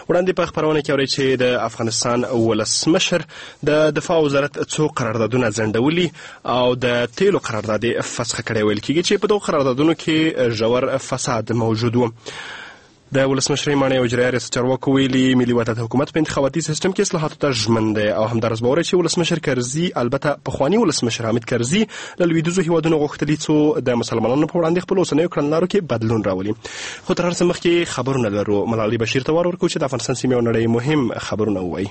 وړاندې په خپرونه کې اورئ چې د افغانستان ولسمشر د دفاع وزارت څو قراردادونه ځنډولي او د تیلو قرارداد فسخ کړی ویل کېږي چې په دغو قراردادونو کې ژور فساد موجود و. د ولسمشر ماڼۍ اجرایه ریاست چارواکو ویلي ملي وحدت حکومت په انتخاباتي سیستم کې اصلاحاتو ته ژمن دی او همدارس باور چې ولسمشر کرزي البته پخواني ولسمشر حامد کرزي له لویدیځو هیوادونو غوښتلي څو د مسلمانانو په وړاندې خپل اوسنیو کړنلارو کې بدلون راولي. خو تر هر څه مخکې خبرونه لرو. ملالۍ بشیر ته وار ورکوو چې د افغانستان سیمې او نړۍ مهم خبرونه ووایي.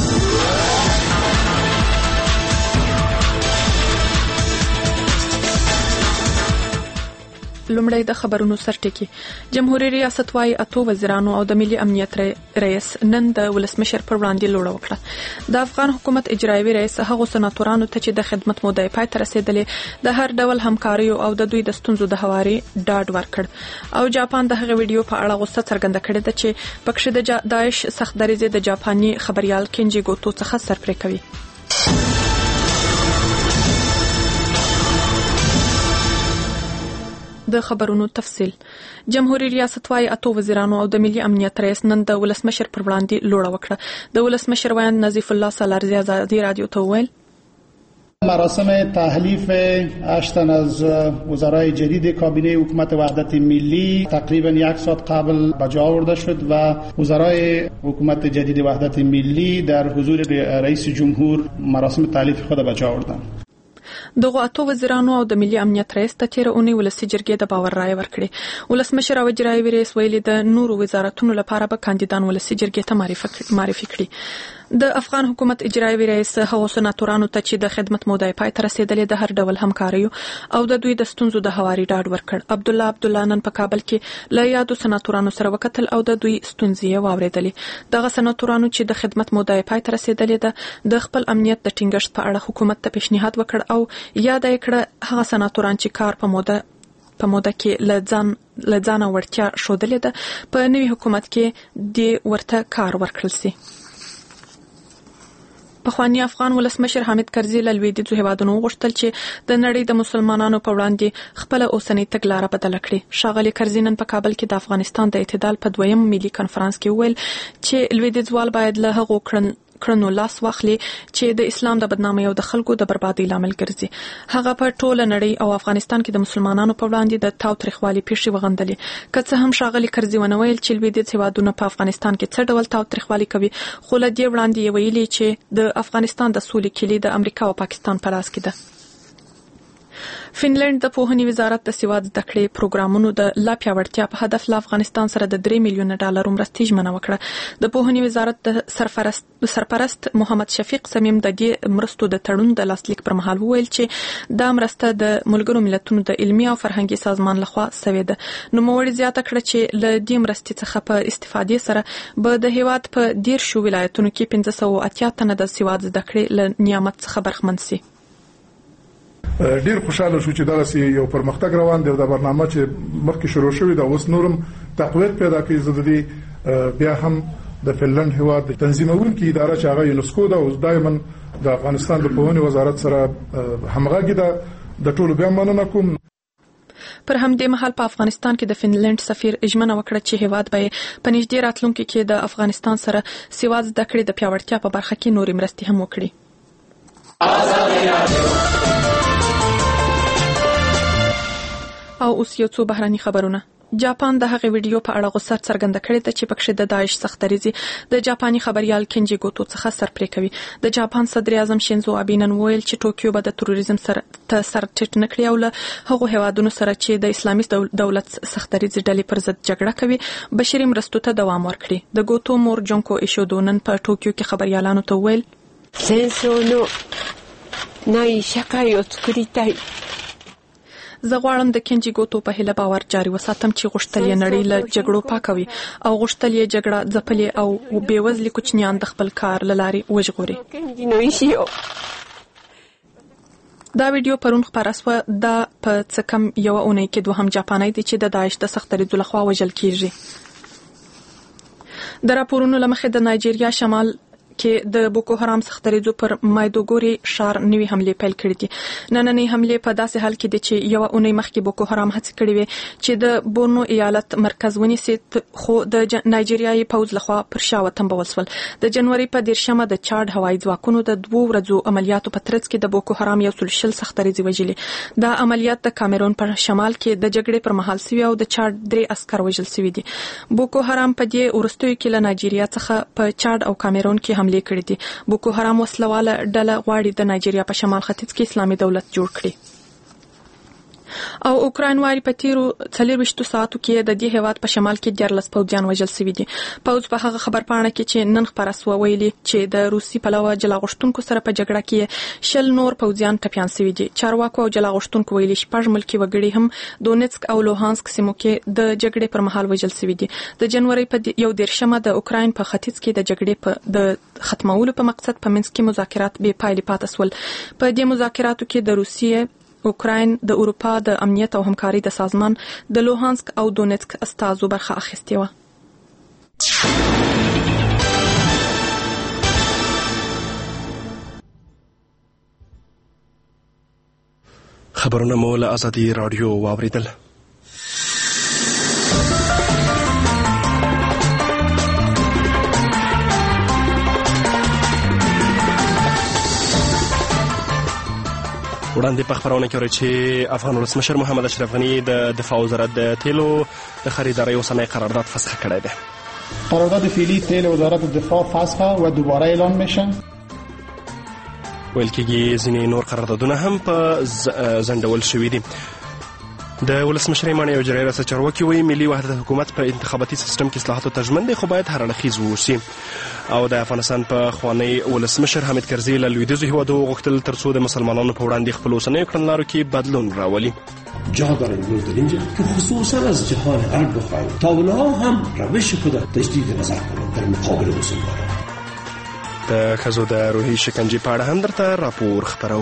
لومړی د خبرونو سرټکی. جمهوریت ریاست وايي 8 وزیرانو او د ملي امنیت رئیس نن د ولسمشر پر وړاندې لوړه وکړه. د افغان حکومت اجرایوي رئیس هغو سناتورانو ته چې د خدمت موده پای ته رسیدلې د هر ډول همکاري او د دوی د ستونزو د هواري ډاډ ورکړ. او جاپان د هغه ویډیو په اړه غوسه څرګنده کړې ده چې پکښې د داعش سخت دریځ د جاپاني خبريال کینجی ګوتو څخه سرپرې کوي. د خبرونو تفصیل. جمهوریت ریاست وايي 8 وزیرانو او د ملي امنیت رئیس نن د ولسمشر پر وړاندې لوړه وکړه. د ولسمشر ویاند نظیف الله سالارزی ازادي رادیو ته وویل مراسم تحلیف 8 تن از وزرای جدید کابینه حکومت وحدت ملی تقریبا 1 ساعت قبل به جا آورده شد و وزرای حکومت جدید وحدت ملی در حضور رئیس جمهور مراسم تحلیف خود به جا آوردند. دغه 8 وزیرانو او د ملي امنیت رئیس ته تیر اونۍ ولسی جرګې د باور رائے ورکړي. ولسمشر او اجرایوي رئیس ویلي د نورو وزارتونو لپاره به کاندیدان ولسی جرګې ته معرفي کړي. د افغان حکومت اجرایوي رئیس هغو سناتورانو ته چې د خدمت موده پای ته رسیدلې د هر ډول همکاري او د دوی د ستونزو د هواري ډاډ ورکړ. عبدالله نن په کابل کې له یادو سناتورانو سره وکتل او د دوی ستونزې واوریدلې. دغه سناتورانو چې د خدمت موده پای ته رسیدلې ده د خپل امنیت د ټینګښت په اړه حکومت ته پیشنهاد وکړ او یاد یې کړ هغه سناتوران چې کار په موده کې لځانه ورتیا شودلې ده په نوي حکومت کې د ورته کار ورکړل سي. پخوانی افغان ولسمشر حامد کرزي له لویدیځو هیوادونو غوښتل چې د نړۍ د مسلمانانو په وړاندې خپل اوسنۍ تګلاره بدله کړي. ښاغلي کرزي نن په کابل کې د افغانستان د اعتدال په 2م ملي کنفرانس کې وویل چې لویدیځوال باید له هغو کړنو لاس واخلي چې د اسلام د بدنامۍ او د خلکو د بربادۍ لامل ګرځي. هغه په ټوله نړۍ او افغانستان کې د مسلمانانو په وړاندې د تاوتریخوالي پیښې وغندلې. که څه هم ښاغلي کرزي ونه ویل چې لویدیځ هیوادونه په افغانستان کې څه ډول تاوتریخوالي کوي، خو له دې وړاندې یې ویلي چې د افغانستان د سولې کلي د امریکا او پاکستان په لاس کې ده. فنلند د پوهنې وزارت د سواد زده کړې پروګرامونو د لا پیاوړتیا په هدف له افغانستان سره د 3 میلیون ډالر مرستې ژمنه وکړه. د پوهنې وزارت د سرپرست محمد شفیق سمیم د دې مرستو د تړون د لاسلیک پر مهال وویل چې دا مرسته د ملګرو ملتونو د علمي او فرهنګي سازمان لخوا شوې ده. نوموړي زیاته کړه چې له دې مرستې څخه په استفادې سره به د هیواد په 10 ولایتونو کې 580 تنه د سواد زده کړې له نعمت څخه برخمن شي. ډیر خوشاله شو چې دغه یو پرمختګ روان دی. د برنامه چې مخکې شروع شوی دا اوس نورم تقویت پیدا کوي. زدي بیا هم د فنلند هیواد د تنظیمونکو اداره چې هغه یونسکو دا اوس دایمن د افغانستان د پوهنې وزارت سره همغږي ده. د ټولو بیا مننه کوم. پر همدې مهال په افغانستان کې د فنلند سفیر ژمنه وکړه چې هیواد به په نږدې راتلونکي کې د افغانستان سره سواد زده کړې د پیاوړتیا په برخه کې نورې مرستې هم وکړي. او اوس یو څو بهراني خبرونه. جاپان د هغه ویډیو په اړه غوسه څرګنده کړې ده چې پکښې د داعش سخت دریځ د جاپاني خبريال کینجی ګوتو څخه سرپرې کوي. د جاپان صدر اعظم شینزو آبه نن ویل چې ټوکیو به د تروریزم سره ټیټ نه کړي او له هغو هیوادونو سره چې د اسلامي دولت سخت دریځ ډلې پر ضد جګړه کوي بشري مرستو ته دوام ورکړي. د ګوتو مور جونکو ایشودو نن په ټوکیو کې خبريالانو ته ویل سنسو نای شکای او تکریتای. زه غواړم د کینجی ګوتو په هله باور جاري وساتم چې غوښتل یې نړۍ له جګړو پاکوي او غوښتل یې جګړه ځپلې او بېوزلي کوچنیان د خپل کار له لارې وژغوري. دا ویډیو پرون خپاره سوه. دا په څه کم یوه اونۍ کې دوهم جاپانی دی چې د داعش د سخت دریځو لخوا وژل کیږي. د راپورونو له مخې د نایجیریا شمال کې د بوکو حرام څخه درېدو پر مایدوګوري شار نوي حمله پیل کړې دي. نننۍ حمله په داسې حال کې ده چې یو اونۍ مخکې بوکو حرام هڅه کړې وې چې د بورنو ایالت مرکز ونیسي، خو د نایجیریایي پوځ لخوا پر شا وتمبول شول. د جنوري په 10 د چاډ هوایي ځواکونو د 2 ورځو عملیاتو په ترڅ کې د بوکو حرام 120 څخه درېدي وژلي. دا عملیات د کامرون په شمال کې د جګړې پر مهال سوي او د چاډ 3 عسكر وژل شوي دي. بوکو حرام په دې وروستیو کې له نایجیریا څخه په چاډ او کامرون کې حمله کړې دي. بوکو حرام وسلواله ډله غواړي د نایجیریا په شمال ختیځ کې اسلامي دولت جوړ کړي. او اوکراین وایي په تیرو 24 ساعتو کې د دې هیواد په شمال کې 14 پوځیان وژل شوي دي. پوځ په هغه خبرپاڼه کې چې نن خبره سوه ویلي چې د روسي پلوه جلا غوښتونکو سره په جګړه کې 10 نور پوځیان ټپیان شوي دي. چارواکو او جلا غوښتونکو ویلي 6 ملکي وګړي هم دونیتسک او لوهانسک سیمو کې د جګړې پر مهال وژل شوي دي. د جنوري په 11 د اوکراین په ختیځ کې د جګړې د ختمولو په مقصد په منځ کې مذاکرات بې پایلې پاتې شول. په دې مذاکراتو کې د روسیې، اوکراین، د اروپا د امنیت او همکاري د سازمان د لوهانسک او دونیتسک استازو برخه اخیستې وه. خبرونه مو له آزادي رادیو واوریدل. وړاندې په خبرونه کې ورته چې افغان ولسمشر محمد اشرف غني د دفاع وزارت د تیلو د خریدارۍ اوسنی قرارداد فسخ کړی دی. قرارداد فعلی تیل وزارت دفاع فسخ و دوباره اعلان میشه. ویل کېږي ځینې نور قراردادونه هم په ځنډول شوي دي. د ولسمشر ایمان یو جرای رئیس چارواکي وایي ملي وحدت حکومت په انتخاباتي سیستم کې اصلاحاتو ته ژمن دی، خو باید هر اړخیز واوسي. او د افغانستان په خوانی ولسمشر حامد کرزي له لویدیځو هیوادو غوښتل ترڅو د مسلمانانو په وړاندې خپل اوسنیو کړنلارو کې بدلون راولي. جا داریم امروز در اینجا که خصوصا از جهان غرب بخواهیم تا اونها هم روش خود تجدید نظر کنند در مقابل مسلمانان. د ښځو د روحي شکنجې په اړه هم درته راپور خپرو.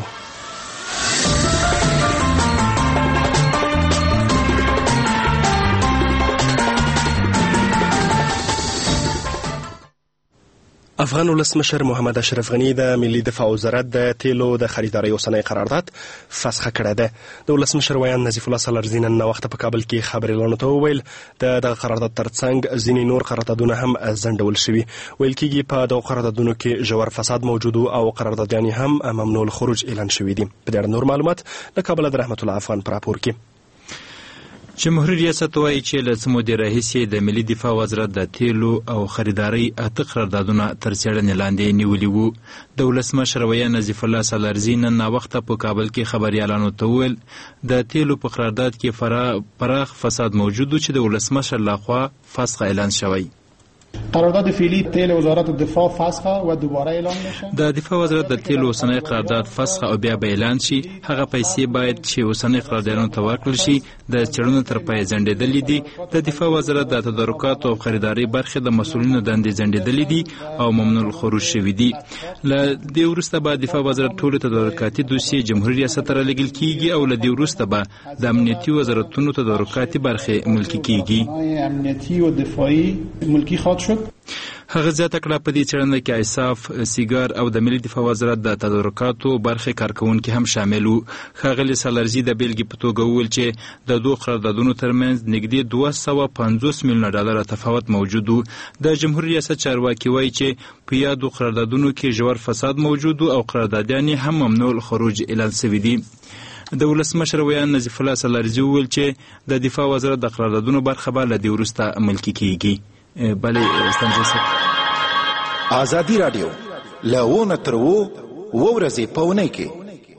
افغان ولسمشر محمد اشرف غني د ملي دفاع وزارت د تیلو د خریدارۍ اوسنی قرارداد فسخ کړی دی. د ولسمشر ویان نظیف الله سالارزي نن ناوخته په کابل کې خبريالانو ته وویل د دغه قرارداد ترڅنګ ځینې نور قراردادونه هم ځنډول شوي. ویل کېږي په دغو قراردادونو کې ژور فساد موجود او قراردادیان هم ممنوع الخروج اعلان شوي دي. په دې اړه نور معلومات له کابل د رحمت الله افغان په راپور کې. جمهوریت ریاست وایي چې له څه مودې راهیسې د ملي دفاع وزارت د تیلو او خریدارۍ 8 قراردادونه تر څېړنې لاندې نیولي وو. د ولسمشر ویان نظیف الله سالارزي نن ناوخته په کابل کې خبریالانو ته وویل د تیلو په قرارداد کې پراخ فساد موجود و چې د ولسمشر لخوا فسخ اعلان شوی. قرارداد فعلی تیل وزارت دفاع فسخ و دوباره اعلان میشه. د دفاع وزارت د تیلو اوسنی قرارداد فسخ او بیا به اعلان شي. هغه پیسې باید چې اوسنی قراردادونو ته ورکړل شي. د چړونو تر پای ځنډېدلې دي. د دفاع وزارت د تدارکات او خریداري برخې د مسؤلینو دندې ځنډېدلې دي او ممنوع الخروج شوي دي. له دې وروسته به دفاع وزارت ټول تدارکاتي دوسیې جمهوریت ریاست ته رالیږل کیږي او له دې وروسته به د امنیتي وزارتونو تدارکاتي برخې ملکي کیږي. امنیتي او دفاعي ملکي خواهد شد. هغه زیاته کړه په دې څېړنه کې ایساف، سیګار او د ملي دفاع وزارت د تدارکاتو برخې کارکوونکي هم شامل وو. ښاغلي سالارزي د بیلګې په توګه وویل چې د دوه قراردادونو ترمنځ نږدې 250 میلیونه ډالر تفاوت موجود و. د جمهوریت ریاست چارواکي وایي چې په یادو قراردادونو کې ژور فساد موجود او قراردادیان هم ممنوع الخروج اعلان شوي دي. د ولسمشر ویان نظیف الله سالارزي وویل چې د دفاع وزارت د قراردادونو برخه به له دې وروسته ملکي کیږي. بله آزادی رادیو له تر ورځې په اونۍ کې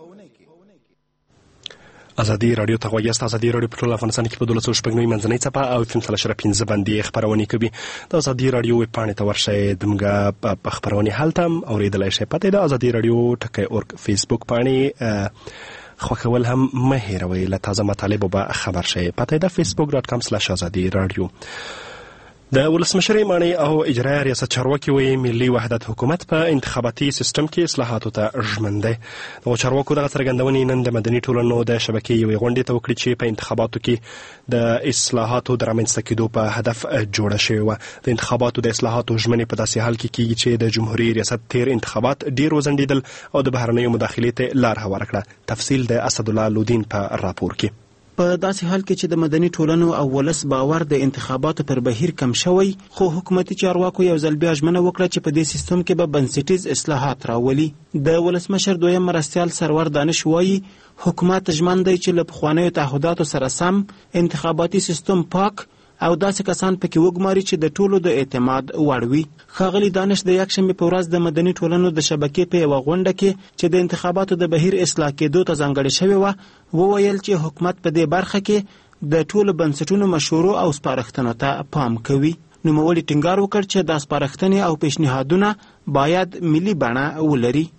آزادی رادیو ته غوږ یاست. آزادی رادیو په ټول افغانستان کې په 1290 منځنۍ څپه او 3.5 باندې خبرونه کوي. د آزادی رادیو ویب پاڼې ته ورشئ، دمګه په خبرونه هلته هم اوریدلای شئ. پته د آزادی رادیو ټکی فیسبوک پاڼې خوښول هم مه هېروئ. له تازه مطالبو به خبر شئ. پته د facebook.com/azadi radio. د ولسمشر ماڼۍ او اجرایه ریاست چارواکي وایي ملي وحدت حکومت په انتخاباتي سیستم کې اصلاحاتو ته ژمن دی. دغو چارواکو دغه څرګندونې نن د مدني ټولنو د شبکې یوې غونډې ته وکړې چې په انتخاباتو کې د اصلاحاتو د رامنځته کېدو په هدف جوړه شوې وه. د انتخاباتو د اصلاحاتو ژمنې په داسې حال کې کېږي چې د جمهوري ریاست تیر انتخابات ډېر وځنډېدل او د بهرنیو مداخلې ته لار هواره کړه. تفصیل د اسدالله لودین په راپور کې. په داسې حال کې چې د مدني ټولنو او ولس باور د انتخاباتو پر بهیر کم شوی، خو حکومتي چارواکو یو ځل بیا ژمنه وکړه چې په دې سیستم کې به بنسټیز اصلاحات راولي. د ولسمشر دویم مرستیال سرور دانش وایي حکومت ژمن دی چې له پخوانیو تعهداتو سره سم انتخاباتي سیستم پاک او داسې کسان پکې وګماري چې د ټولو د اعتماد وړ وي. ښاغلي دانش د یکشنبې په ورځ د مدني ټولنو د شبکې په یوه غونډه کې چې د انتخاباتو د بهیر اصلاح کېدو ته ځانګړې شوې وه وویل چې حکومت په دې برخه کې د ټولو بنسټونو مشورو او سپارښتنو ته پام کوي. نوموړي ټینګار وکړ چې دا سپارښتنې او پیشنهادونه باید ملي بڼه ولري.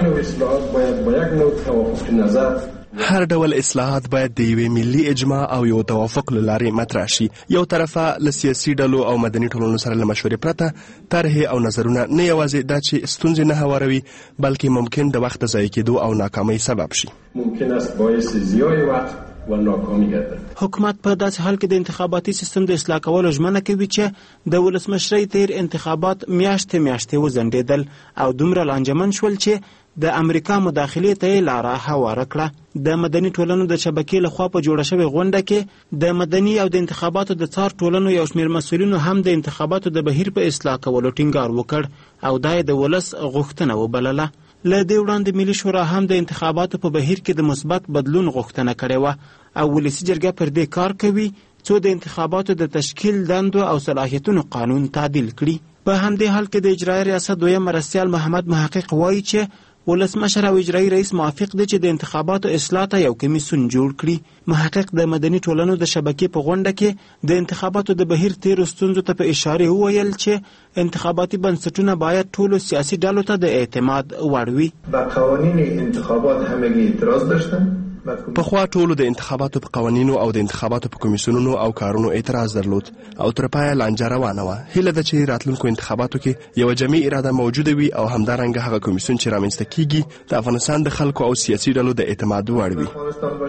هر ډول اصلاحات باید د یوې ملي اجماع او یو توافق له لارې مطرح شي. یو طرفه له سیاسي ډلو او مدني ټولنو سره له مشورې پرته طرحې او نظرونه نه یوازې دا چې ستونزې نه هواروي بلکې ممکن د وخت ضایع کېدو او ناکامۍ سبب شي. ممکن است باعث ضیاع وقت و ناکامی گردد. حکومت په داسې حال کې د انتخاباتي سیستم د اصلاح کولو ژمنه کوي چې د ولسمشرۍ تیر انتخابات میاشتې وځنډېدل او دومره لانجمن شول چې د امریکا مداخلې ته یې لاره هواره کړه. د مدني ټولنو د شبکې لخوا په جوړه شوې غونډه کې د مدني او د انتخاباتو د څار ټولنو یو شمېر مسؤلینو هم د انتخاباتو د بهیر په اصلاح کولو ټینګار وکړ او دا یې د ولس غوښتنه وبلله. له دې وړاندې ملي شورا هم د انتخاباتو په بهیر کې د مثبت بدلون غوښتنه کړې وه او ولسي جرګه پر دې کار کوي څو د انتخاباتو د تشکیل دندو او صلاحیتونو قانون تعدیل کړي. په همدې حال کې د اجرایي ریاست دویم مرستیال محمد محقق وایي چې ولسمشر او اجرایي رئیس موافق دي چې د انتخاباتو اصلاح ته یو کمیسیون جوړ کړي. محقق د مدني ټولنو د شبکې په غونډه کې د انتخاباتو د بهیر تیرو ستونزو ته په اشاره وویل چې انتخاباتي بنسټونه باید ټولو سیاسي ډلو ته د اعتماد وړ وي. به قوانین انتخابات همگی اعتراض داشتن. پخوا ټولو د انتخاباتو په قوانینو او د انتخاباتو په کمیسیونونو او کارونو اعتراض درلود او تر پایه لانجه روانه وه. هیله ده چې راتلونکو انتخاباتو کې یوه جمعي اراده موجوده وي او همدارنګه هغه کمیسیون چې رامنځته کیږي د افغانستان د خلکو او سیاسي ډلو د اعتماد وړ وي.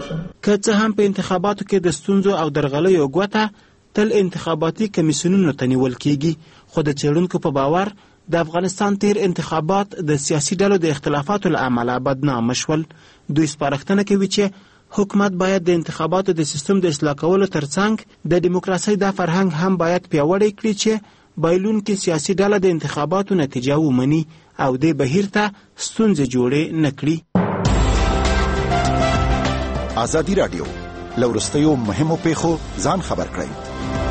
که څه هم په انتخاباتو کې د ستونزو او درغلیو ګوته تل انتخاباتي کمیسیونونو ته نیول کیږي، خو د څېړونکو په باور د افغانستان تیر انتخابات د سیاسي ډلو د اختلافاتو له امله بدنامه شول. دوی سپارښتنه کوي چې حکومت باید د انتخاباتو د سیستم د اصلاح کولو ترڅنګ د دیموکراسۍ دا فرهنګ هم باید پیاوړی کړي چې بایلونکې سیاسي ډله د انتخاباتو نتیجه ومني او دې بهیر ته ستونزې جوړې نه کړي. ازادي راډیو له وروستیو مهمو پیښو ځان خبر کړئ.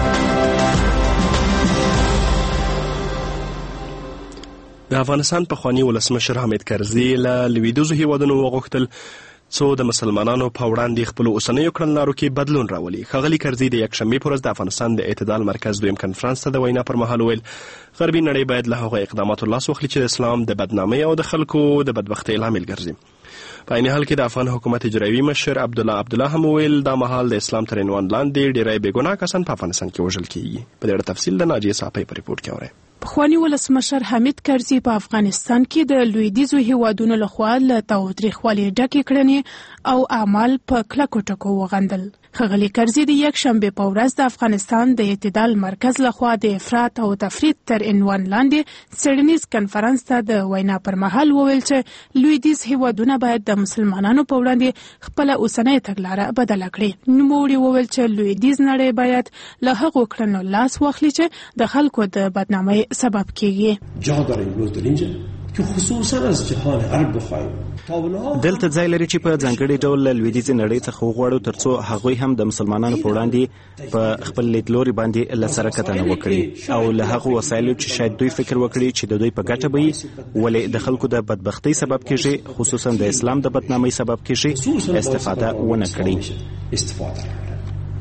د افغانستان پخوانی ولسمشر حامد کرزي له لویدیځو هیوادونو وغوښتل څو د مسلمانانو په وړاندې خپلو اوسنیو کړنلارو کې بدلون راولي. ښاغلي کرزي د یکشنبې په ورځ د افغانستان د اعتدال مرکز دویم کنفرانس ته د وینا پر مهال وویل غربي نړۍ باید له هغو اقداماتو لاس واخلي چې د اسلام د بدنامۍ او د خلکو د بدبختۍ لامل ګرځي. په عین حال کې د افغان حکومت اجرایوي مشر عبدالله هم وویل دا مهال د اسلام تر عنوان لاندې ډیری بې ګناه کسان په افغانستان کې وژل کیږي. په دې اړه تفصیل د ناجیه صافۍ په ریپورټ کې اورئ. پخوانی ولسمشر حامد کرزي په افغانستان کې د لویدیځو هیوادونو لخوا له تاوتریخوالي ډکې کړنې او اعمال په کلکو ټکو وغندل. ښاغلي کرزي د یکشنبې په ورځ د افغانستان د اعتدال مرکز لخوا د افراط او تفریط تر عنوان لاندې څېړنیز کنفرانس ته د وینا پر مهال وویل چې لویدیځ هیوادونه باید د مسلمانانو په وړاندې خپله اوسنۍ تګلاره بدله کړي. نوموړي وویل چې لویدیځ نړۍ باید له هغو کړنو لاس واخلي چې د خلکو د بدنامۍ سبب کیږي. جا داره امروز در اینجا که خصوصا از جهان عرب بخواهیم دلته ځای لري چې په ځانګړي ډول له لویدیځې نړۍ څخه وغواړو ترڅو هغوی هم د مسلمانانو په وړاندې په خپل لیدلوري باندې له سره کتنه وکړي او له هغو وسایلو چې شاید دوی فکر وکړي چې د دوی په ګټه به وي ولې د خلکو د بدبختۍ سبب کیږي، خصوصا د اسلام د بدنامۍ سبب کیږي، استفاده ونه کړي.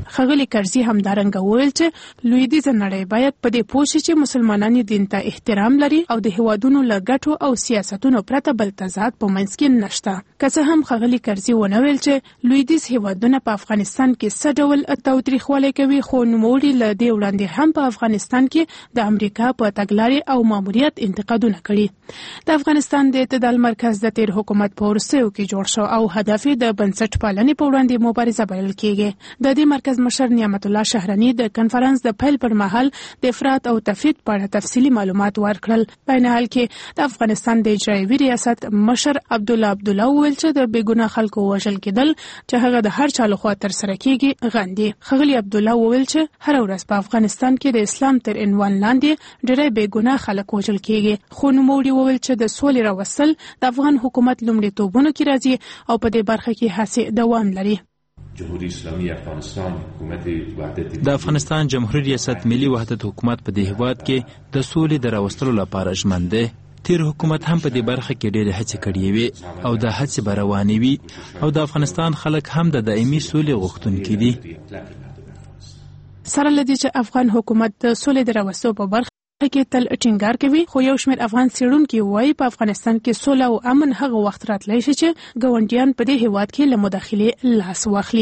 ښاغلي کرزي همدارنګه وویل چې لویدیځه نړۍ باید په دې پوه شي چې مسلمانان دین ته احترام لري او د هیوادونو له ګټو او سیاستونو پرته بل تضاد په منځ کې نشته. که څه هم ښاغلي کرزي ونه ویل چې لویدیځ هیوادونه په افغانستان کې څه ډول تاوتریخوالی کوي، خو نوموړي له دې وړاندې هم په افغانستان کې د امریکا په تګلارې او ماموریت انتقادونه کړي. د افغانستان د اعتدال مرکز د تیر حکومت په وروستیو کې جوړ شو او هدف د بنسټ پالنې په وړاندې مبارزه بلل کېږي. د دې مرکز مشر نعمت الله شهرني د کنفرانس د پیل پر مهال د افراط او تفريط په اړه تفصیلي معلومات ورکړل. په عین حال کې د افغانستان د اجرایوي ریاست مشر عبدالله وویل چې د بېګناه خلکو وژل کېدل چې هغه د هر چا لخوا ترسره کېږي غندي. ښاغلي عبدالله وویل چې هر ورځ په افغانستان کې د اسلام تر عنوان لاندې ډېری بېګناه خلک وژل کېږي. خو نوموړي وویل چې د سولې راوستل د افغان حکومت لومړیتوبونو کې راځي او په دې برخه کې هڅې دوام لري. د افغانستان جمهوریت ریاست ملي وحدت حکومت په دې هیواد کې د سولې د راوستلو لپاره ژمن دی. تیر حکومت هم په دې برخه کې ډېرې هڅې کړې وې او د هڅې به روانې وي او د افغانستان خلک هم د دایمي سولې غوښتونکي دي. سره لدې چې افغان حکومت د سولې د راوستلو په برخه کې تل ټینګار کوي، خو یو شمېر افغان څېړونکي وایي په افغانستان کې سوله او امن هغه وخت راتلی شي چې ګاونډیان په دې هیواد کې له مداخلې لاس واخلي.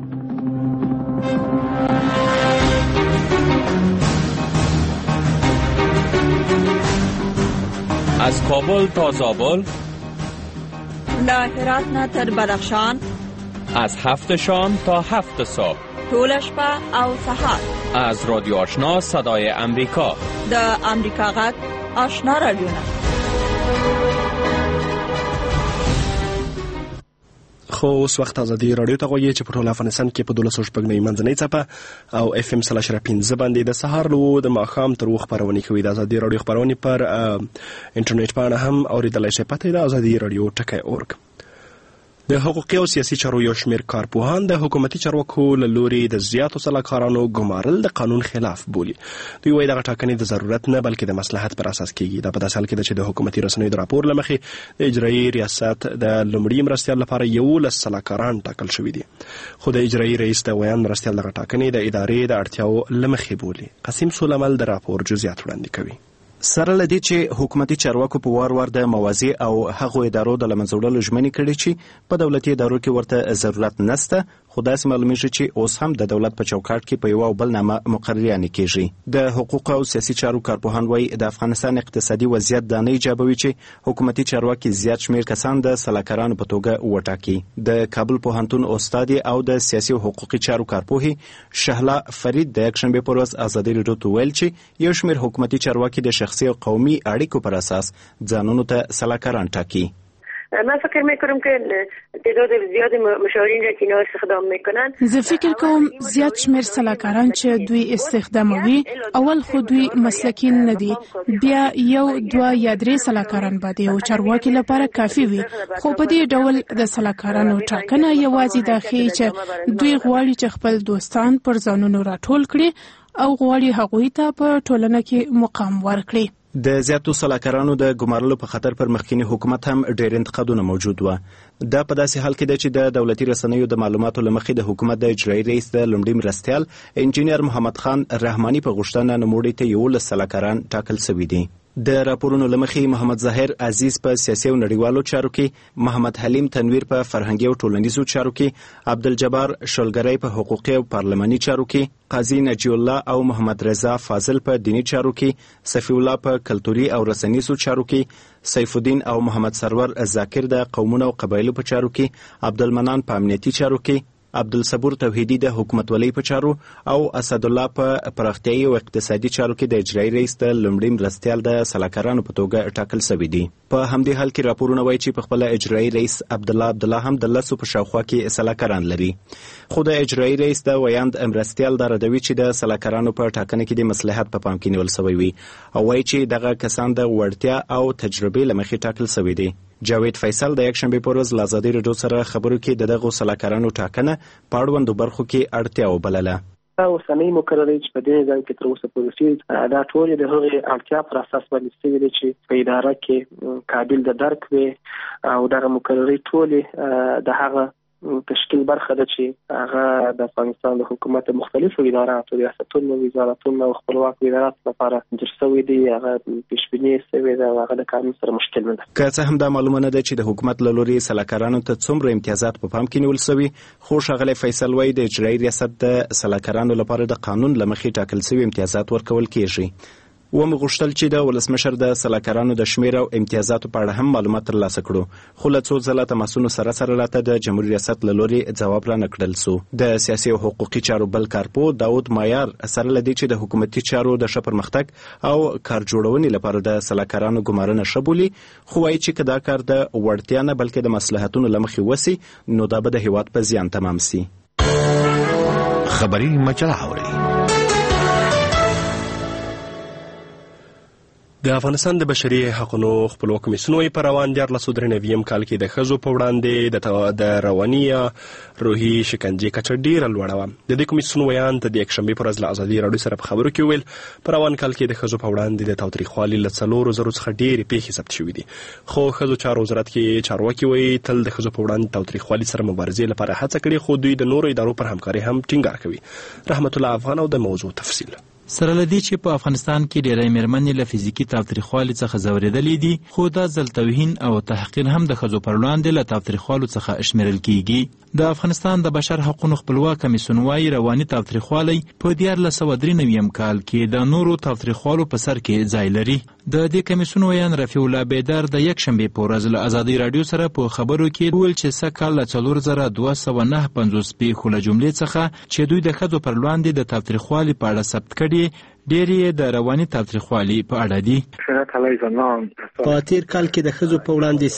از کابل تا زابل، له هرات نه تر بدخشان، از 7 شام تا 7 صبح، طول شپه او سحر، از رادیو آشنا صدای امریکا، د امریکا غږ آشنا رادیو. خو اوس وخت ازادي رادیو ته غوږی چې په ټول افغانستان کې په 12 منځنۍ څپه او اف ام 3.15 باندې د سهار له د ماښام تر وخت خبرونه کوي. د ازادي رادیو خبرونه پر انټرنیټ باندې هم اوریدلای شئ. پته د ازادي رادیو ټکی.org. د حقوقي او سیاسي چارو یو شمېر کارپوهان د حکومتي چارواکو له لوري د زیاتو سلاکارانو ګمارل د قانون خلاف بولي. دوی وایي دغه ټاکنې د ضرورت نه بلکې د مصلحت پر اساس کېږي. دا په داسې حال کې ده چې د حکومتي رسنیو د راپور له مخې د اجرایي ریاست د لومړي مرستیال لپاره 11 سلاکاران ټاکل شوي دي، خو د اجرایي رئیس د ویان مرستیال دغه ټاکنې د ادارې د اړتیاو له مخې بولي. قاسم سولمل د راپور جزئیات وړاندې کوي. سره لدی چې حکومتي چارواکو په وار وار د موازی او هغو ادارو د لمنځوړلو ژمنې کړې چې په دولتي ادارو کې ورته ضرورت نشته، خو داسې معلومیږي چې اوس هم د دولت په چوکاټ کې په یو او بل نامه مقرریانې کېږي. د حقوق او سیاسي چارو کارپوهان وایي د افغانستان اقتصادي وضعیت دا نه ایجابوي چې حکومتي چارواکي زیات شمېر کسان د سلاکارانو په توګه وټاکي. د کابل پوهنتون استاد او د سیاسي او حقوقي چارو کارپوهي شهلا فرید د یکشنبه پر ورځ ازادي رادیو ته ویل چې یو شمېر حکومتي چارواکي د شخصي او قومي اړیکو پر اساس ځانونو ته سلاکاران ټاکی. من فکر میکنم که تعداد زیاد مشاورین را که اینا استخدام میکنن، زه فکر کوم زیات شمیر سلاکاران چې دوی استخداموي اول خو دوی مسلکین نه دي، بیا یو دوه یا درې سلاکاران به د یو چارواکي لپاره کافي وي، خو په دې ډول د سلاکارانو ټاکنه یوازې دا ښیي چې دوی غواړي چې خپل دوستان پر ځانونو راټول کړي او غواړي هغوی ته په ټولنه کې مقام ورکړي. د زیاتو سلاکارانو د ګمارلو په خطر پر مخکینی حکومت هم ډېر انتقادونه موجود و. دا په داسې حال کې ده چې د دولتي رسنیو د معلوماتو له مخې د حکومت د اجرایي رئیس د لومړي مرستیال انجینیر محمد خان رحماني په غوښتنه نوموړي ته 11 سلاکاران ټاکل شوي دي. د راپورونو له مخې محمد ظاهر عزیز په سیاسي او نړیوالو چارو کې، محمد حلیم تنویر په فرهنګي او ټولنیزو چارو کې، عبدالجبار شلګری په حقوقي او پارلماني چارو کې، قاضي نجی الله او محمد رضا فاضل په دینی چارو کې، صفی الله په کلتوري او رسنیزو چارو کې، سیف الدین او محمد سرور ذاکر د قومونو او قبایلو په چارو کې، عبدالمنان په امنیتي چارو کې، عبدالصبور توحیدی د حکومتولۍ په چارو او اسد الله په پراختیايي او اقتصادي چارو کې د اجرایي رئیس د لومړي مرستیال د سلاکارانو په توګه ټاکل شوي دي. په همدې حال کې راپورونه وایي چې په خپل اجرایي رئیس عبدالله هم د 10 په شاوخوا کې سلاکاران لري، خو د اجرایي رئیس د ویاند مرستیال دا ردوي چې د سلاکارانو په ټاکنه کې د مصلحت په پام کې نیول شوی وي او وایي چې دغه کسان د وړتیا او تجربې له مخې ټاکل شوي دي. جاوید فیصل د یکشنبه په ورځ له ازادي رادیو سره خبرو کې دغه سلاکارانو ټاکنه په اړوندو برخو کې اړتیا وبلله. اوسنۍ مقررې چې په دې ځای کې تر اوسه پورې دا ټول د هغې اړتیا پر اساس باندې شوي دي چې په اداره کې قابل د درک وي او دغه مقررې ټولې د هغه تشکیل برخه ده چې هغه د افغانستان د حکومت مختلفو اداراتو ریاستونو وزارتونو او خپلواکو اداراتو لپاره جوړ شوی دی. هغه پیشبیني شوی ده، هغه د قانون سره مشکل نه ده. که څه هم دا معلومه نه ده چې د حکومت له لوري سلاکارانو ته څومره امتیازات په پام کې نیول شوي، خو ښاغلی فیصل وایي د اجرایي ریاست د سلاکارانو لپاره د قانون له مخې ټاکل شوي امتیازات ورکول کیږي. ومې غوښتل چې د ولسمشر د سلاکارانو د شمېر او امتیازاتو په اړه هم معلومات ترلاسه کړو، خو له څو ځله تماسونو سره راته د جمهوري ریاست له لوري ځواب رانه کړل سو. د سیاسي او حقوقي چارو بل کارپو داود مایار سره له دې چې د حکومتي چارو د ښه پرمختګ او کار جوړونې لپاره د سلاکارانو ګمارنه ښه بولي، خو وایي چې که دا کار د وړتیا نه بلکې د مصلحتونو له مخې وسي نو دا به د هیواد په زیان تمام سي. خبري مجله اوري. د افغانستان د بشري حقوقو خپلواک کمیسیون وايي په روان 2093 کال کې د ښځو په وړاندې د رواني روحي شکنجې کچه ډېره لوړه وه. د دې کمیسیون ویان ته د یکشنبې په ورځ له ازادي راډیو سره په خبرو کې وویل په روان کال کې د ښځو په وړاندې د تاوتریخوالي له 4,000 څخه ډېرې پیښې ثبت شوي دي، خو ښځو چارو وزارت کې چارواکي وایي تل د ښځو په وړاندې تاوتریخوالي سره مبارزې لپاره هڅه کړې، خو دوی د نورو ادارو پر همکاري هم ټینګار کوي. رحمت الله افغان او د موضوع تفصیل. سره لدی چې په افغانستان کې ډېری مېرمنې له فزیکي تاوتریخوالي څخه ځورېدلې دي، خو دا ځل توهین او تحقیر هم د ښځو پر وړاندې له تاوتریخوالو څخه شمیرل کیږي. د افغانستان د بشر حقوقو خپلواک کمیسیون وايي رواني تاوتریخوالی په 1993 کال کې د نورو تاوتریخوالو په سر کې ځای لري. د دې کمیسیون ویان رفیع الله بیدر د یکشنبې په ورځ له ازادي راډیو سره په خبرو کې وویل چې سږ کال له 4259 پیښو له جملې څخه چې دوی د ښځو پر وړاندې د تاوتریخوالي په اړه ثبت کړي ډېری د رواني تاوتریخوالي په اړه دي. په تیر کال کې د ښځو په وړاندې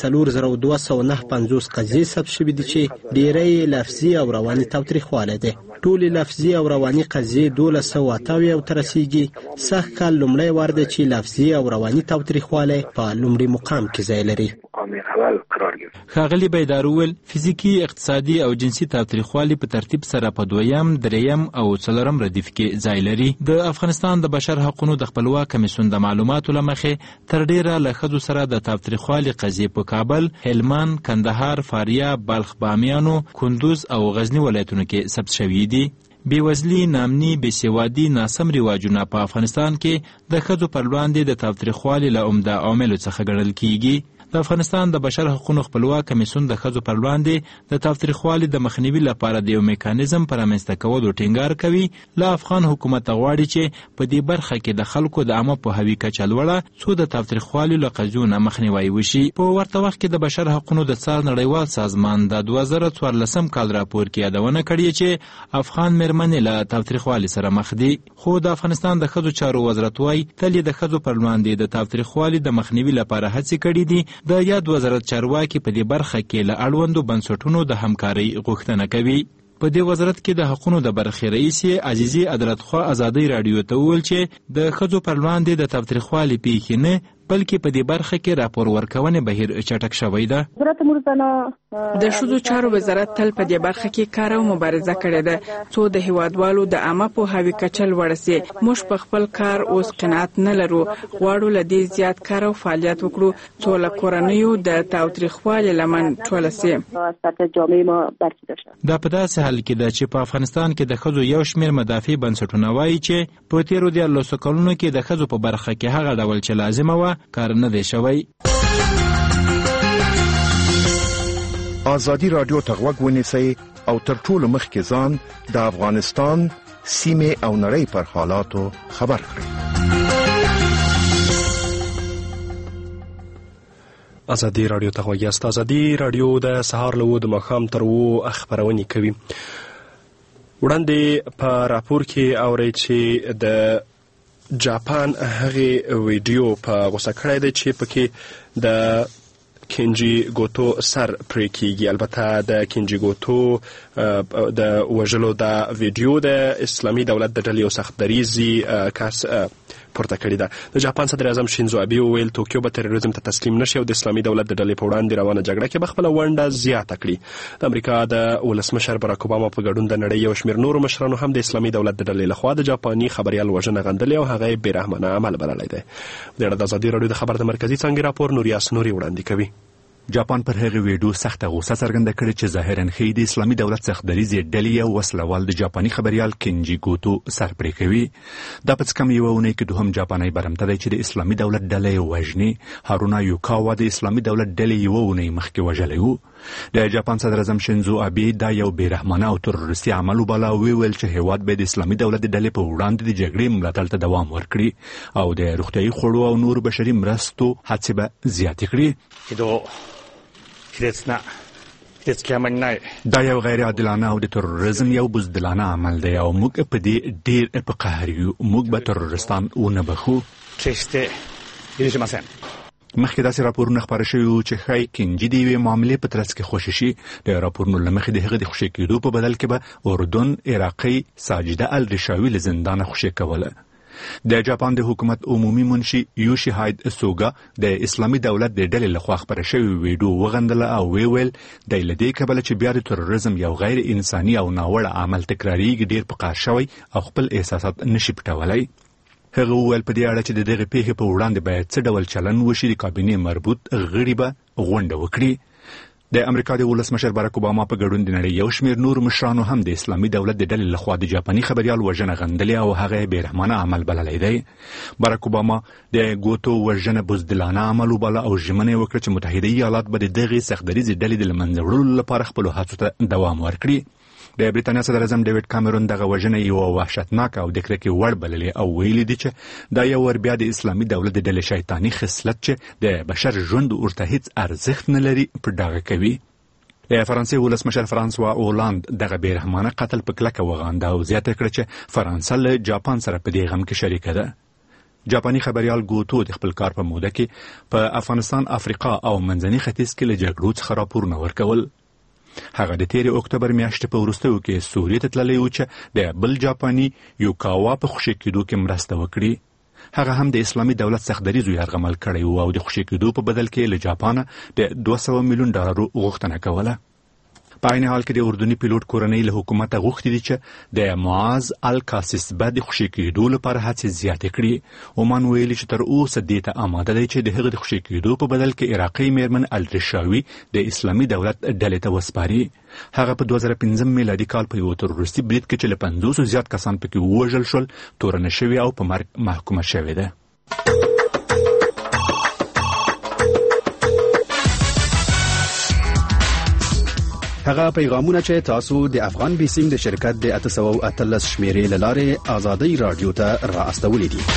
4259 قضیې ثبت شوي دي چې ډېری لفظي او رواني تاوتریخوالی دي. ټولې لفظي او رواني قضیې 1288 ته رسیږي. سږ کال لومړی وار دی چې لفظي او رواني تاوتریخوالی په لومړي مقام کې ځای لري. ښاغلي بیدار وویل فزیکي، اقتصادي او جنسي تاوتریخوالي په ترتیب سره په 2م، 3م او 4م ردیف کې ځای لري. د افغانستان د بشر حقوقو د خپلواک کمیسیون د معلوماتو له مخې تر ډیره له ښځو سره د تاوتریخوالي قضیې په کابل، هلمند، کندهار، فاریاب، بلخ، بامیانو، کندوز او غزني ولایتونو کې ثبت شوي دي. بیوزلي، نامني، بېسوادي، ناسم رواجونه په افغانستان کې د ښځو پر وړاندې د تاوتریخوالي له عمده عواملو څخه ګڼل کیږي. د افغانستان د بشر حقوقو خپلواک کمیسیون د ښځو پر وړاندې د تاوتریخوالي د مخنیوي لپاره د یو میکانیزم پر رامنځته کولو ټینګار کوي. له افغان حکومت غواړي چې په دې برخه کې د خلکو د عامه پوهاوي کچه لوړه څو د تاوتریخوالي له قضیو نه مخنیوی وشي. په ورته وخت کې د بشر حقوقو د څار نړیوال سازمان د 2014 کال راپور کې یادونه کړې چې افغان مېرمنې له تاوتریخوالي سره مخ دي، خو د افغانستان د ښځو چارو وزارت وايي تل د ښځو پر وړاندې د تاوتریخوالي د مخنیوي لپاره هڅې کړې دي. د یاد وزارت چارواکي په دې برخه کې له اړوندو بنسټونو د همکارۍ غوښتنه کوي. په دې وزارت کې د حقوقو د برخې رئیس عزیزي عدالتخوا ازادي راډیو ته وویل چې د ښځو پر وړاندې د تاوتریخوالي پیښې نه بلکې په دې برخه کې راپور ورکونې بهیر چټک شوی ده. د ښځو چارو وزارت تل په دې برخه کې کار او مبارزه کړې ده څو د هیوادوالو د عامه پوهاوي کچه لوړه سي. موږ په خپل کار اوس قناعت نه لرو، غواړو له دې زیات کار او فعالیت وکړو څو له کورنیو د تاوتریخوالي لمن ټوله سي. دا په داسې حال کې ده چې په افغانستان کې د ښځو یو شمېر مدافع بنسټونه وایي چې په تیرو 14 کلونو کې د ښځو په برخه کې هغه ډول چې لازمه وه کار نه دی شوی. ازادي راډیو ته غوږ ونیسئ او تر ټولو مخکې ځان د افغانستان سیمې او نړۍ پر حالاتو خبر کړئ. ازادي راډیو ته غوږ یاست. ازادي راډیو د سهار له 9 د ماښام تر 10 خبرونه کوي. وړاندې په راپور کې اورئ چې د جاپان هغه ویډیو په غوسه کړی دی چې پکې د کینجی ګوتو سر پرې کیږي. البته د کینجی ګوتو د وژلو دا ویډیو د اسلامي دولت د ډلې یو سخت دریزي کس پورته کړی ده. د جاپان صدر اعظم شینزو ابي وویل توکیو به تروریزم ته تسلیم نشي او د اسلامي دولت د ډلې په وړاندې روانه جګړه کې به خپله ونډه زیاته کړي. د امریکا د ولسمشر باراک اوباما په ګډون د نړۍ یو شمېر نورو مشرانو هم د اسلامي دولت د ډلې لخوا د جاپاني خبریال وژنه غندلې او هغه یې بېرحمانه عمل بللی دی. د ازادي راډیو د خبر د مرکزي څانګې راپور نوریاس نوري وړاندې کوي. جاپان پر هغه ویډیو سخته غوسه څرګنده کړې چې ظاهراً ښیي د اسلامي دولت څخه دریځي ډلې او وسلوال د جاپاني خبريال کینجی ګوتو سرپرې کوي. دا په کم یو ونې کې دوهم جاپاني برمته دی چې د اسلامي دولت ډلې وژني. هارونا یوکاوا د اسلامي دولت ډلې یو ونې مخکې وژلی و. د جاپان صدر اعظم شینزو ابي دا یو بیرحمانه او تروریستي عمل وباله او ویل چې هیواد به د اسلامي دولت د ډلې په وړاندې د جګړې ملاتړ ته دوام ورکړي او د روغتیايي خوړو او نور بشري مرستو هڅې به زیاتې کړي. دا یو غیر عادلانه او د تروریزم یو بزدلانه عمل دی او موږ په دې ډیر په قهر یو. موږ به تروریستان ونه بخو. مخکې داسې راپورونه خپاره شوي وو چې ښایي کینجي د یوې معاملې په ترڅ کې خوشي شي. د راپورونو له مخې د هغه د خوشي کېدو په بدل کې به اردن عراقي ساجده الرشاوي له زندانه خوشي کوله. د جاپان د حکومت عمومي منشي یوشي هاید سوګا د اسلامي دولت د ډلې لخوا خپاره شوی ویډیو وغندله او ویل د لدې کبله چې بیا د تروریزم یو غیر انساني او ناوړه عمل تکراریږي ډیر په قهر شوی او خپل احساسات نشي پټولی. هغه وویل په دې اړه چې د دغه پیښې په وړاندې باید څه ډول چلن وشي. د کابینې مربوط غړي به غونډه وکړي. د امریکا د ولسمشر باراک اوباما په ګډون د نړۍ یو شمېر نور مشرانو هم د اسلامي دولت د ډلې لخوا د جاپاني خبريال وژنه غندلې او هغه بیرحمانه عمل بللی دی. باراک اوباما د ګوتو وژنه بزدلانه عمل وباله او ژمنه وکړه چې متحده ایالات به د دغې سختدریزې ډلې د له منځه وړلو لپاره خپلو هڅو ته دوام ورکړي. د بریتانیا صدر اعظم ډیوډ کامرون دغه وژنه یو وحشتناک او د کرکې وړ بللې او ویلي دي چې دا یو ور بیا د اسلامي دولت د ډلې شیطاني خصلت چې د بشر ژوند ورته هیڅ ارزښت نه لري په ډاګه کوي. د فرانسې ولسمشر فرانسوا اولند دغه بیرحمانه قتل په کلکه وغانده او زیاته کړه چې فرانسه له جاپان سره په دې غم کې شریکه ده. جاپاني خبريال ګوتو د خپل کار په موده کې په افغانستان، افریقا او منځني ختیځ کې له جګړو څخه راپورونه ورکول. هغه د 13 اکتوبر میاشتې په وروستیو کې سوریې ته تللی و چې د بل جاپاني یوکاوا په خوشي کېدو کې مرسته وکړي. هغه هم د اسلامي دولت سختدریزو یرغمل کړی و او د خوشي کېدو په بدل کې له جاپانه د $200 میلیون غوښتنه کوله. په عین حال کې د اردني پیلوټ کورنۍ له حکومته غوښتي دي چې د معاذ الکاسس به د خوشي کېدو لپاره هڅې زیاتې کړي. عمان ویلي چې تر اوسه دې ته آماده دی چې د هغه د خوشي کېدو په بدل کې عراقي میرمن الرشاوي د اسلامي دولت ډلې ته وسپاري. هغه په 2015 میلادي کال په یو تروریستي برید کې چې له 500 زیات کسان پکې ووژل شول تورنه شوي او په مرګ محکومه شوې ده. هغه پیغامونه چې تاسو د افغان بیسیم د شرکت د 813 شمیرې له لارې آزادۍ رادیو ته را استولې دي.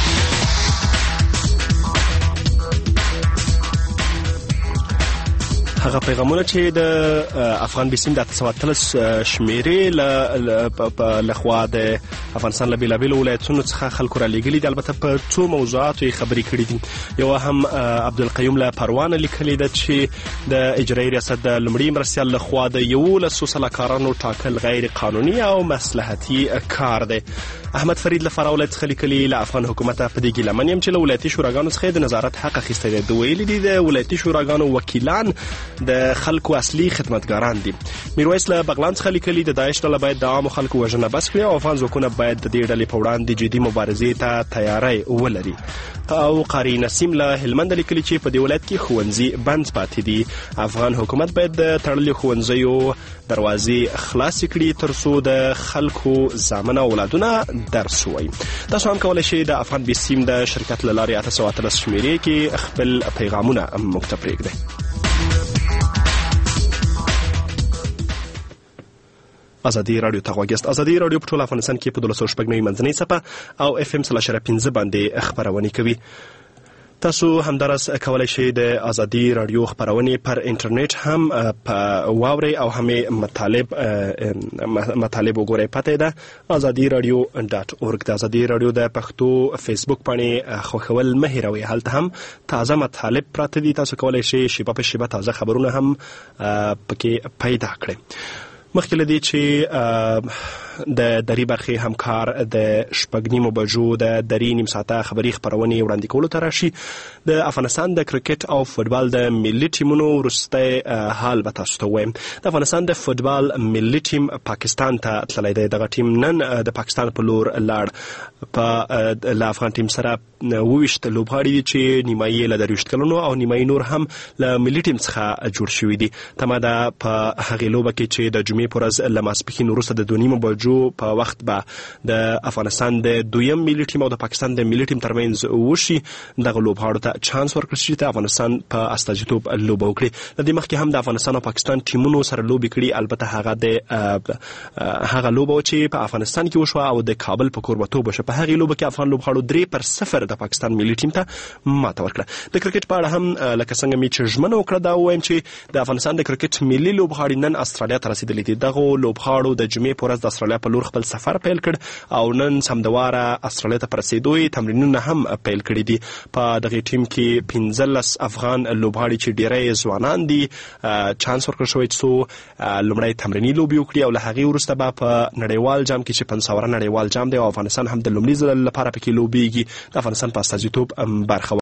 هغه پیغامونه چې د افغان بیسیم د 813 شمیرې لخوا د افغانستان له بیلابیلو ولایتونو څخه خلکو را لیږلي دي. البته په څو موضوعاتو یې خبرې کړي دي. یو هم عبدالقیوم له پروانه لیکلې ده چې د اجرایي ریاست د لومړي مرستیال لخوا د 11 سلاکارانو ټاکل غیر قانوني او مصلحتي کار دی. احمد فرید له فراه ولایت څخه لیکلي له افغان حکومت په دې ګیلمن یم چې له ولایتي شوراګانو څخه د نظارت حق اخیستی دی. د ویلي دي د ولایتي شوراګانو وکیلان د خلکو اصلي خدمتګاران دي. میرویس له بغلان څخه لیکلي د داعش ډله باید د عامو خلکو وژنه بس کړي او افغان ځواکونه باید د دې ډلې په وړاندې جدي مبارزې ته تیاری ولري. او قاری نسیم له هلمند لیکلي چې په دې ولایت کې ښوونځي بند پاتې دي. افغان حکومت باید د تړلي ښوونځیو دروازې خلاص کړي ترڅو د خلکو زامن اولادونه درس ووایي. تاسو هم کولی شئ د افغان بیسیم د شرکت له لارې 813 شمیرې کې خپل پیغامونه موږ ته پرېږدئ. ازادي رادیو ته غوږ یاست. ازادي رادیو په ټول افغانستان کې په 1290 منځنۍ څپه او FM 3.5 باندې خبرونه کوي. تاسو همدارس کولای شئ د ازادي رادیو خبرونه پر انټرنیټ هم په واوري او هم مطالب وګورئ. پته ده azadi.radio.org. د ازادي رادیو د پښتو فیسبوک باندې خوښول مه هېروئ. هلته هم تازه مطالب پراته دي. تاسو کولای شئ شیبه په شیبه تازه خبرونه هم پکې پیدا کړئ. مخکې له دې چې د دري برخې همکار د 8:30 بجو د دري نیم ساعته خبري خبرونه وړاندې کولو ته راشي. د افغانستان د کرکټ او فوتبال د ملي ټیمونو وروستی حال به تاسو ته وایم. د افغانستان د فوتبال ملي ټیم پاکستان ته تللی دی. دغه ټیم نن د پاکستان په لور لاړ. په له افغان ټیم سره 22 لوبغاړي دي چې نیمایي له 23 کلونو او نیمایي نور هم له ملي ټیم څخه جوړ شوي دي. تمه ده په هغې لوبه کې چې د جمعې په ورځ له ماسپښین وروسته د 2:30 بجو په وخت به د افغانستان د دویم ملي ټیم او د پاکستان د ملي ټیم ترمنځ وشي. دغه لوبغاړو ته چانس ورکړل شي چې افغانستان په استازیتوب لوبه وکړي. د دې مخکې هم د افغانستان او پاکستان ټیمونو سره لوبې کړي. البته هغه لوبه چې په افغانستان کې وشوه او د کابل په کوربتوب وشوه، په هغې لوبه کې افغان لوبغاړو 3-0 د پاکستان ملي ټیم ته ماته ورکړه. د کرکټ په اړه هم لکه څنګه مې چې ژمنه وکړه دا ووایم چې د افغانستان د کرکټ ملي لوبغاړي نن استرالیا ته رسېدلي دي. دغو لوبغاړو د جمعې په ورځ د استرالیا په لور خپل سفر پیل کړ او نن سمدواره استرالیا ته په رسېدو یې تمرینونه هم پیل کړي دي. په دغې ټیم کې 15 افغان لوبغاړي چې ډېری ځوانان دي چانس ورکړل شوی څو لومړی تمریني لوبې وکړي او له هغې وروسته به په نړیوال جام کې چې 500 نړیوال جام دی او افغانستان هم د لومړي ځل لپاره پکې لوبېږي د افغانستان په استازیتوب برخه